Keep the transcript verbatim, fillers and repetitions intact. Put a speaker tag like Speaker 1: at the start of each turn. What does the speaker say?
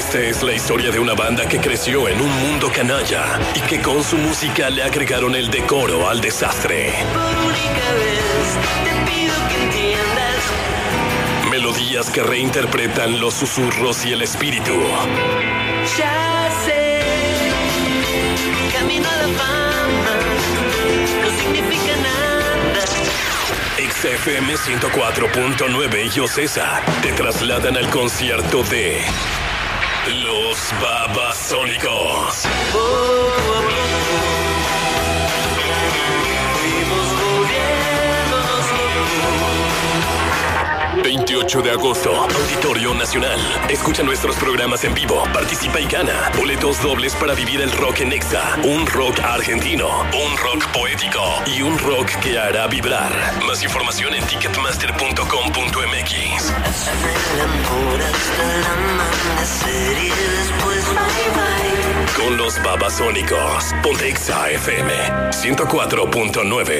Speaker 1: Esta es la historia de una banda que creció en un mundo canalla y que con su música le agregaron el decoro al desastre.
Speaker 2: Por única vez te pido que entiendas.
Speaker 1: Melodías que reinterpretan los susurros y el espíritu.
Speaker 2: Ya sé, camino a la fama, no significa nada.
Speaker 1: X F M ciento cuatro punto nueve y Ocesa te trasladan al concierto de Los Babasónicos.
Speaker 2: Oh, oh, oh. Fuimos volviéndonos locos.
Speaker 1: veintiocho de agosto, Auditorio Nacional. Escucha nuestros programas en vivo, participa y gana boletos dobles para vivir el rock en Exa. Un rock argentino, un rock poético y un rock que hará vibrar. Más información en ticketmaster punto com punto m x.
Speaker 2: Hazme el amor hasta el amanecer y después bye bye.
Speaker 1: Con los Babasónicos, ponte Exa F M ciento cuatro punto nueve.